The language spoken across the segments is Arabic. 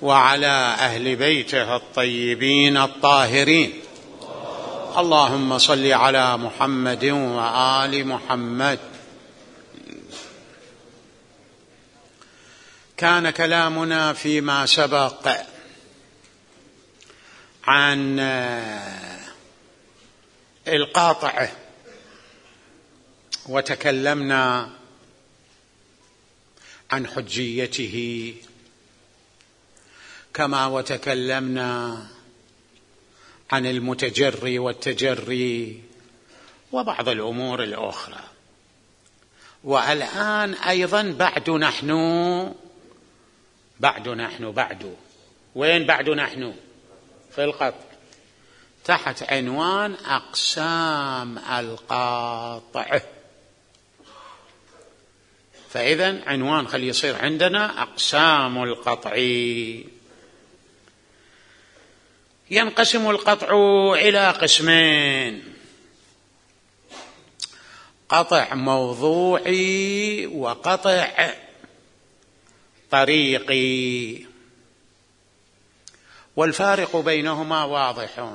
وعلى أهل بيته الطيبين الطاهرين. اللهم صل على محمد وآل محمد. كان كلامنا فيما سبق عن القاطع، وتكلمنا عن حجيته، كما وتكلمنا عن المتجري والتجري وبعض الأمور الأخرى. والآن أيضا بعد نحن وين بعد نحن؟ في القطع، تحت عنوان أقسام القاطع. فإذا عنوان خلي يصير عندنا أقسام القطع. ينقسم القطع إلى قسمين: قطع موضوعي وقطع طريقي، والفارق بينهما واضح.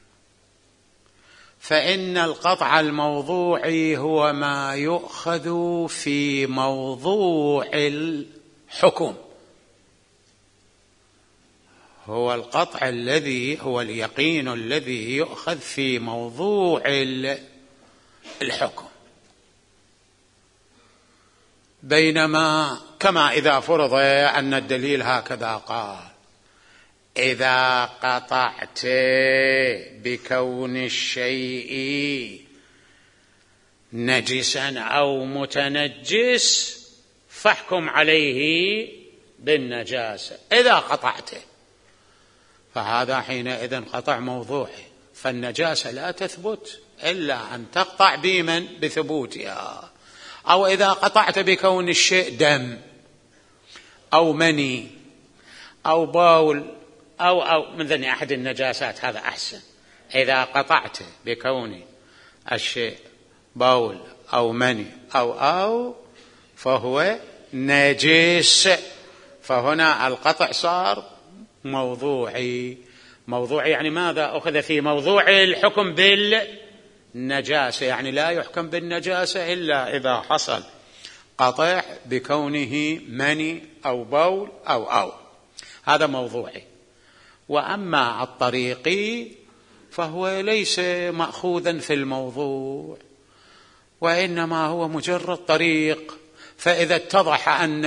فإن القطع الموضوعي هو ما يؤخذ في موضوع الحكم، هو القطع الذي هو اليقين الذي يؤخذ في موضوع الحكم. بينما كما إذا فرض أن الدليل هكذا قال: إذا قطعت بكون الشيء نجسا أو متنجس فاحكم عليه بالنجاسة إذا قطعته، فهذا حينئذ قطع موضوعي، فالنجاسة لا تثبت إلا أن تقطع بمن؟ بثبوتها. أو إذا قطعت بكون الشيء دم أو مني أو بول أو من ذني أحد النجاسات، هذا أحسن. إذا قطعت بكون الشيء بول أو مني أو فهو نجس، فهنا القطع صار موضوعي. يعني ماذا؟ أخذ في موضوع الحكم بالنجاسة، يعني لا يحكم بالنجاسة إلا إذا حصل قطع بكونه مني أو بول أو هذا موضوعي. وأما الطريقي فهو ليس مأخوذا في الموضوع، وإنما هو مجرد طريق. فإذا اتضح أن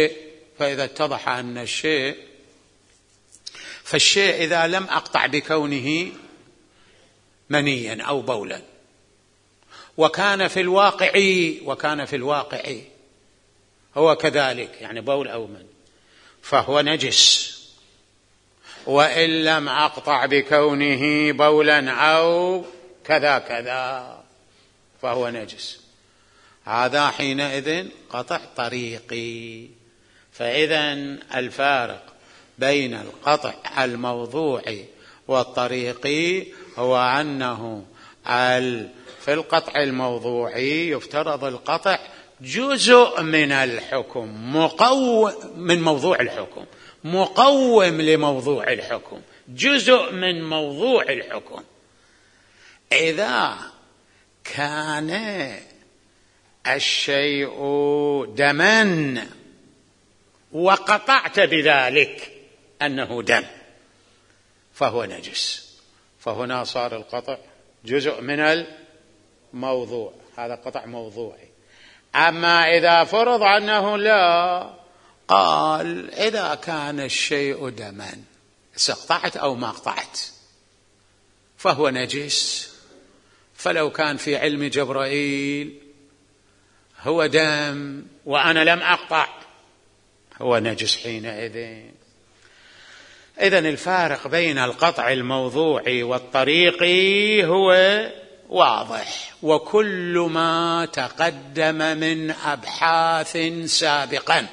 الشيء فالشيء إذا لم أقطع بكونه منيا أو بولا وكان في الواقع هو كذلك، يعني بول أو من، فهو نجس. وإن لم أقطع بكونه بولا أو كذا فهو نجس. هذا حينئذ قطع طريقي. فإذا الفارق بين القطع الموضوعي والطريقي هو أنه في القطع الموضوعي يفترض القطع جزء من الحكم، من موضوع الحكم، مقوم لموضوع الحكم، جزء من موضوع الحكم. إذا كان الشيء دما وقطعت بذلك أنه دم فهو نجس، فهنا صار القطع جزء من الموضوع، هذا قطع موضوعي. أما إذا فرض أنه لا، قال إذا كان الشيء دما سقطعت أو ما قطعت فهو نجس. فلو كان في علم جبرائيل هو دم وأنا لم أقطع هو نجس حينئذ. إذن الفارق بين القطع الموضوعي والطريقي هو واضح، وكل ما تقدم من أبحاث سابقا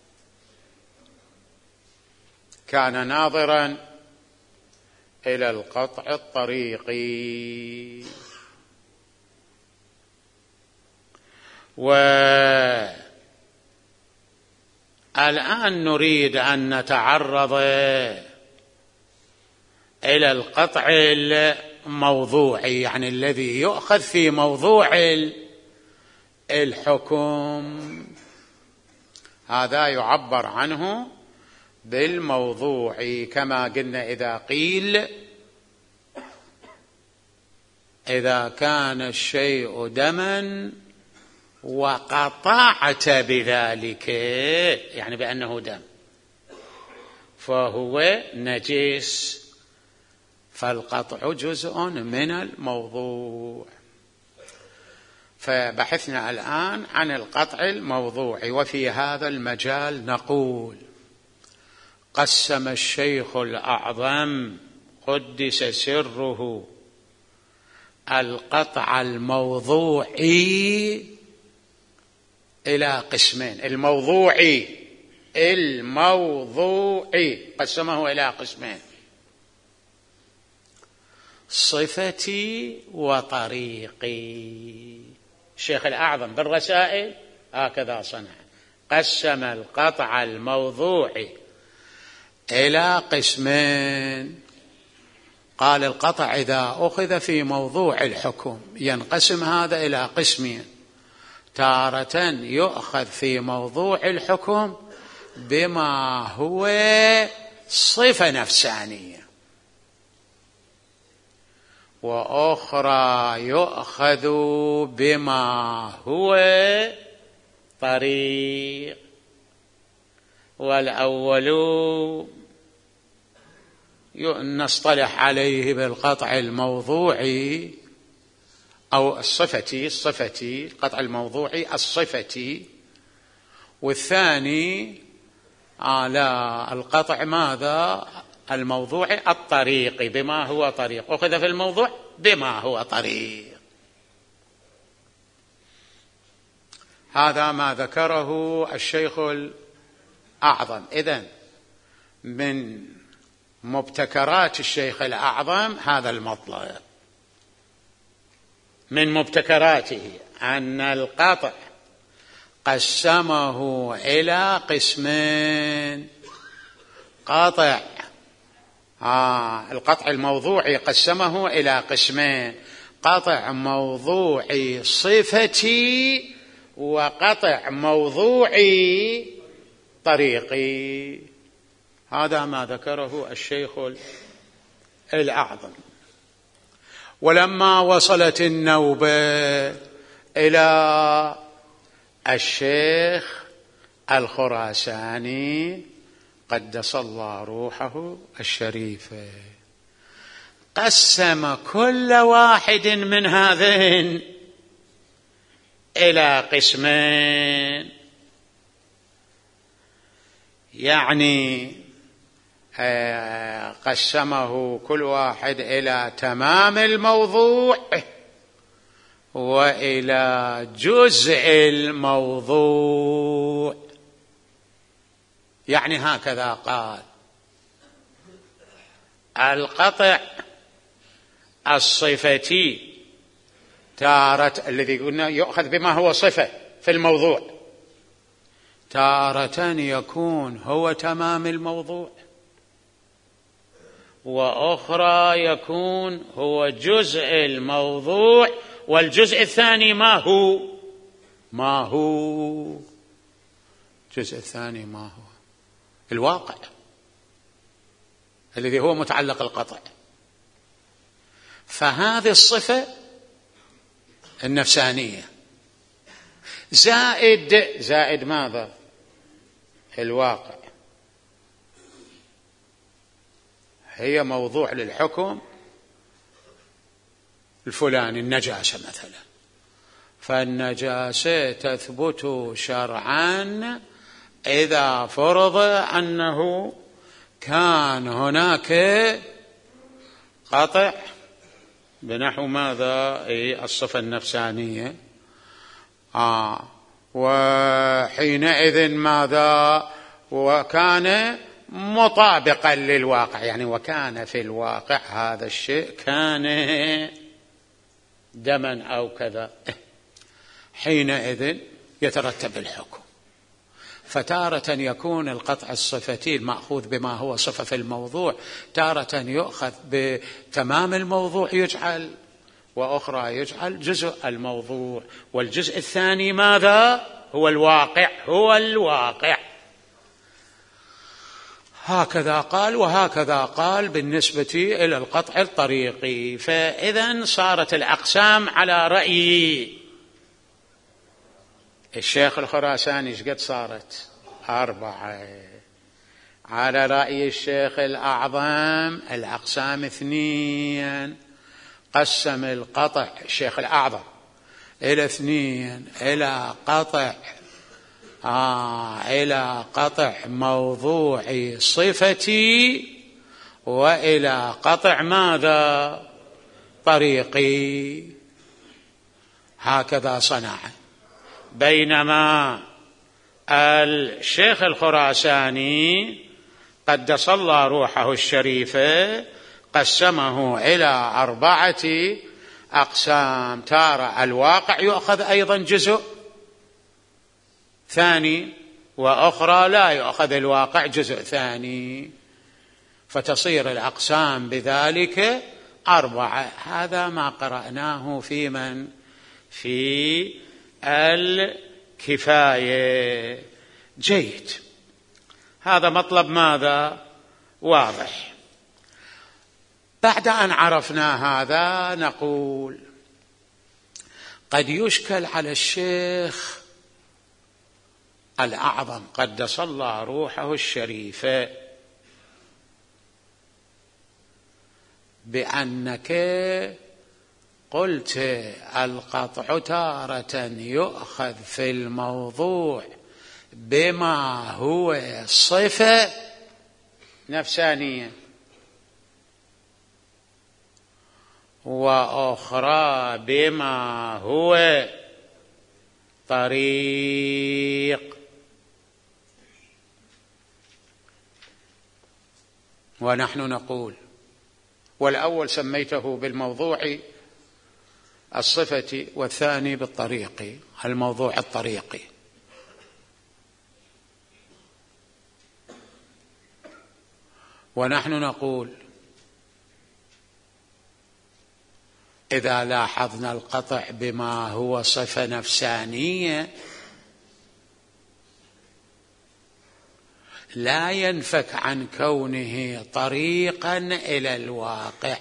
كان ناظرا إلى القطع الطريقي. الآن نريد أن نتعرض إلى القطع الموضوعي، يعني الذي يؤخذ في موضوع الحكم، هذا يعبر عنه بالموضوعي. كما قلنا إذا قيل إذا كان الشيء دما وقطعت بذلك، يعني بأنه دم، فهو نجس، فالقطع جزء من الموضوع. فبحثنا الآن عن القطع الموضوعي. وفي هذا المجال نقول: قسم الشيخ الأعظم قدس سره القطع الموضوعي إلى قسمين. الموضوعي قسمه إلى قسمين: صفتي وطريقي. الشيخ الأعظم بالرسائل هكذا صنع، قسم القطع الموضوعي إلى قسمين. قال: القطع إذا أخذ في موضوع الحكم ينقسم هذا إلى قسمين: تارة يؤخذ في موضوع الحكم بما هو صفة نفسانية، وأخرى يؤخذ بما هو طريق. والأول نصطلح عليه بالقطع الموضوعي أو الصفتي، القطع الموضوعي الصفتي. والثاني على القطع ماذا؟ الموضوعي الطريقي، بما هو طريق، أخذ في الموضوع بما هو طريق. هذا ما ذكره الشيخ الأعظم. إذن من مبتكرات الشيخ الأعظم هذا المطلب، من مبتكراته أن القطع قسمه إلى قسمين: قطع القطع الموضوعي قسمه إلى قسمين: قطع موضوعي صفتي، وقطع موضوعي طريقي. هذا ما ذكره الشيخ الأعظم. ولما وصلت النوبة إلى الشيخ الخراساني قدس الله روحه الشريفة، قسم كل واحد من هذين إلى قسمين، يعني قسمه كل واحد إلى تمام الموضوع وإلى جزء الموضوع. يعني هكذا قال: القطع الصفتي تارة، الذي قلنا يؤخذ بما هو صفة في الموضوع، تارة يكون هو تمام الموضوع، وأخرى يكون هو جزء الموضوع. والجزء الثاني ما هو الجزء الثاني ما هو الواقع الذي هو متعلق القطع. فهذه الصفة النفسانية زائد ماذا؟ الواقع، هي موضوع للحكم الفلاني، النجاسة مثلا، فالنجاسة تثبت شرعا إذا فرض أنه كان هناك قطع بنحو ماذا؟ الصفة النفسانية. وحينئذ ماذا؟ وكان مطابقا للواقع، يعني وكان في الواقع هذا الشيء كان دما أو كذا، حينئذ يترتب الحكم. فتارة يكون القطع الصفتي المأخوذ بما هو صفة في الموضوع، تارة يؤخذ بتمام الموضوع يجعل، وأخرى يجعل جزء الموضوع. والجزء الثاني ماذا؟ هو الواقع، هو الواقع. هكذا قال وهكذا قال بالنسبة إلى القطع الطريقي. فإذا صارت الأقسام على رأي الشيخ الخراساني ايش قد صارت؟ 4. على رأي الشيخ الأعظم الأقسام 2. قسم القطع الشيخ الأعظم إلى 2، إلى قطع موضوعي صفتي، وإلى قطع ماذا؟ طريقي. هكذا صنع. بينما الشيخ الخراساني قدس الله روحه الشريفة قسمه إلى 4 أقسام. تارة الواقع يؤخذ أيضا جزء ثاني، وأخرى لا يؤخذ الواقع جزء ثاني، فتصير الأقسام بذلك 4. هذا ما قرأناه في الكفاية. جيد. هذا مطلب ماذا؟ واضح. بعد أن عرفنا هذا نقول قد يشكل على الشيخ الأعظم قدس الله روحه الشريفة بأنك قلت القطع تارة يؤخذ في الموضوع بما هو صفة نفسانية، وأخرى بما هو طريق. ونحن نقول والأول سميته بالموضوع الصفة، والثاني بالطريق، الموضوع الطريقي. ونحن نقول إذا لاحظنا القطع بما هو صفة نفسانية لا ينفك عن كونه طريقا إلى الواقع،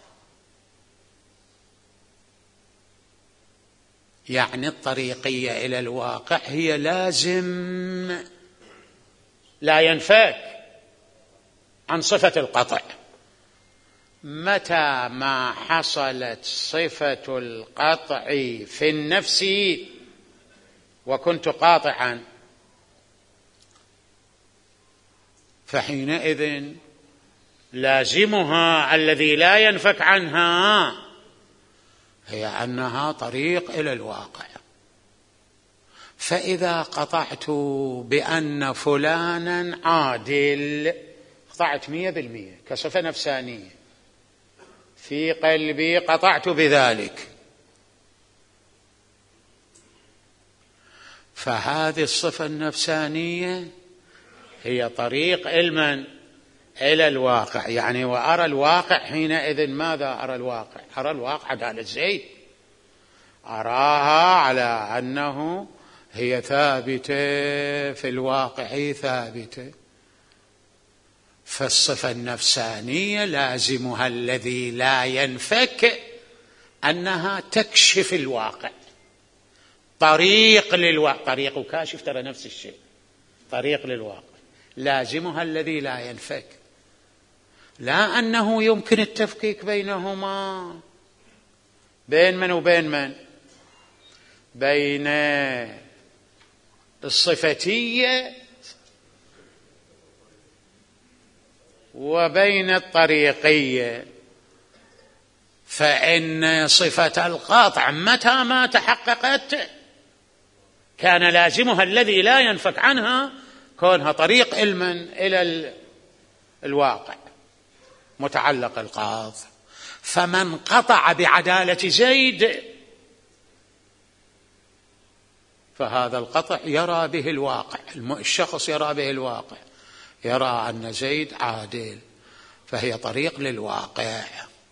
يعني الطريقية إلى الواقع هي لازم لا ينفك عن صفة القطع. متى ما حصلت صفة القطع في النفس وكنت قاطعا، فحينئذ لازمها الذي لا ينفك عنها هي أنها طريق إلى الواقع. فإذا قطعت بأن فلانا عادل، قطعت 100% كصفة نفسانية في قلبي، قطعت بذلك، فهذه الصفة النفسانية هي طريق علما إلى الواقع. يعني وأرى الواقع حينئذ ماذا أرى الواقع؟ أرى الواقع عدالة زيد، أراها على أنه هي ثابتة في الواقع ثابتة. فالصفة النفسانية لازمها الذي لا ينفك أنها تكشف الواقع، طريق للواقع. طريق وكاشف ترى نفس الشيء، طريق للواقع لازمها الذي لا ينفك، لا أنه يمكن التفكيك بينهما. بين من وبين من؟ بين الصفتية وبين الطريقية. فإن صفة القاطع متى ما تحققت كان لازمها الذي لا ينفك عنها كونها طريق علما إلى الواقع، متعلق القاطع. فمن قطع بعدالة زيد فهذا القطع يرى به الواقع، الشخص يرى به الواقع، يرى أن زيد عادل، فهي طريق للواقع.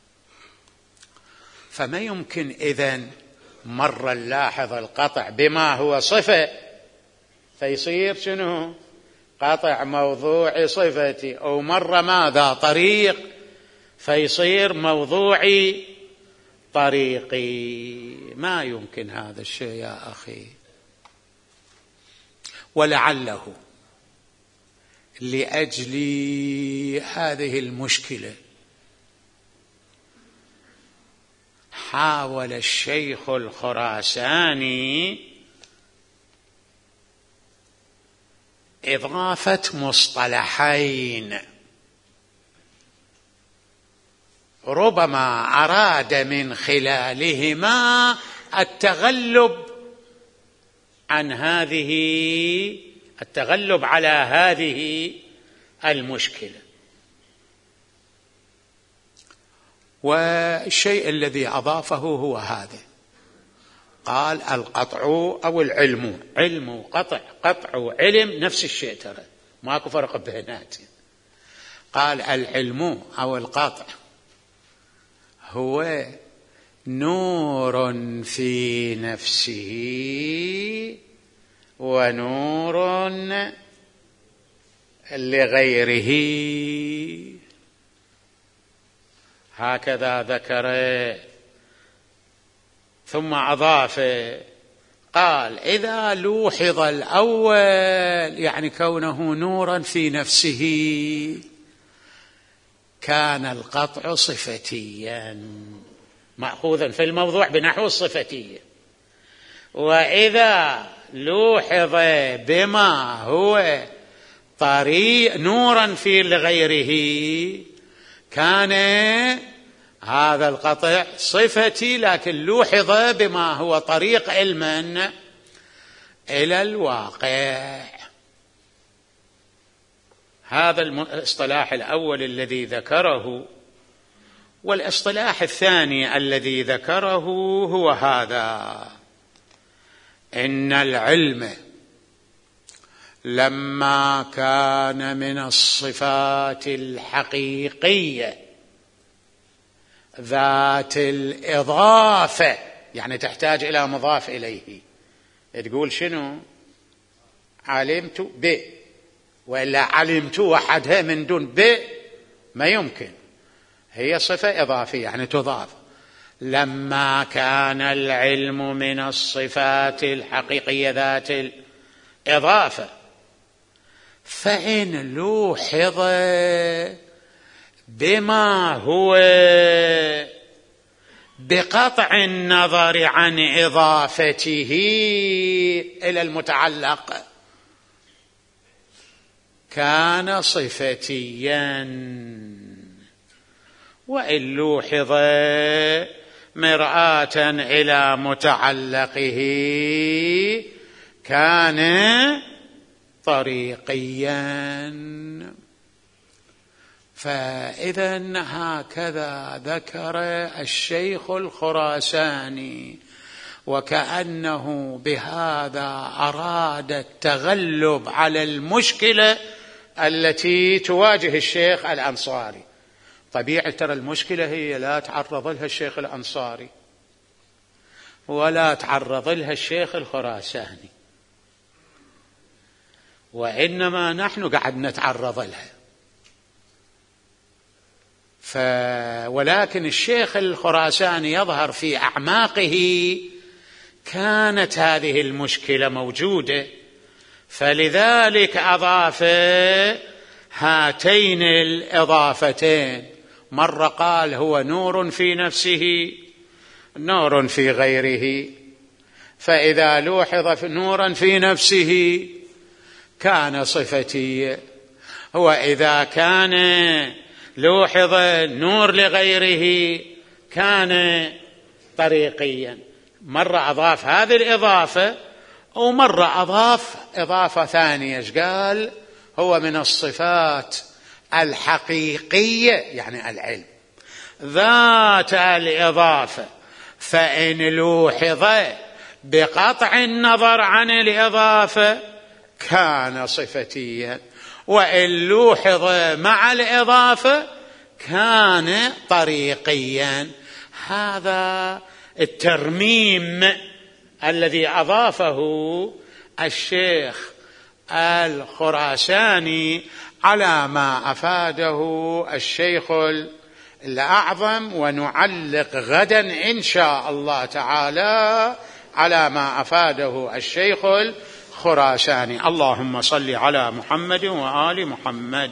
فما يمكن إذن مرة نلاحظ القطع بما هو صفة فيصير شنو؟ قطع موضوعي صفتي، أو مرة ماذا؟ طريق فيصير موضوعي طريقي. ما يمكن هذا الشيء يا أخي. ولعله لأجل هذه المشكلة حاول الشيخ الخراساني إضافة مصطلحين ربما أراد من خلالهما التغلب على هذه المشكلة. والشيء الذي أضافه هو هذا، قال القطع أو العلم، علم وقطع، قطع وعلم نفس الشيء، ترى ماكو فرق بيناتهم. قال العلم أو القطع هو نور في نفسه ونور لغيره، هكذا ذكر. ثم أضاف قال إذا لوحظ الأول يعني كونه نورا في نفسه كان القطع صفتيا مأخوذا في الموضوع بنحو الصفتية، وإذا لوحظ بما هو طريق نورا في لغيره كان هذا القطع صفتي، لكن لوحظ بما هو طريق علما إلى الواقع. هذا الاصطلاح الأول الذي ذكره. والاصطلاح الثاني الذي ذكره هو هذا: إن العلم لما كان من الصفات الحقيقية ذات الإضافة، يعني تحتاج إلى مضاف إليه، تقول شنو؟ علمت ب، وإلا علمت وحدها من دون ب ما يمكن، هي صفة إضافية يعني تضاف. لما كان العلم من الصفات الحقيقية ذات الإضافة فإن لوحظ بما هو بقطع النظر عن إضافته إلى المتعلق كان صفتيا، وإن لوحظ مرآة إلى متعلقه كان طريقيا. فإذا هكذا ذكر الشيخ الخراساني، وكأنه بهذا أراد التغلب على المشكلة التي تواجه الشيخ الأنصاري. طبيعي ترى المشكلة هي لا تعرض لها الشيخ الأنصاري ولا تعرض لها الشيخ الخراساني، وإنما نحن قاعد نتعرض لها. ولكن الشيخ الخراساني يظهر في أعماقه كانت هذه المشكلة موجودة، فلذلك أضاف هاتين الإضافتين. مرة قال هو نور في نفسه نور في غيره، فإذا لوحظ نورا في نفسه كان صفتي، وإذا كان لوحظ نور لغيره كان طريقيا. مرة أضاف هذه الإضافة، ومرة أضاف إضافة ثانية، قال هو من الصفات الحقيقية يعني العلم ذات الإضافة، فإن لوحظ بقطع النظر عن الإضافة كان صفتيا، وإن لوحظ مع الإضافة كان طريقيا. هذا الترميم الذي أضافه الشيخ الخراساني على ما أفاده الشيخ الأعظم، ونعلق غدا إن شاء الله تعالى على ما أفاده الشيخ الخراساني. اللهم صل على محمد وآل محمد.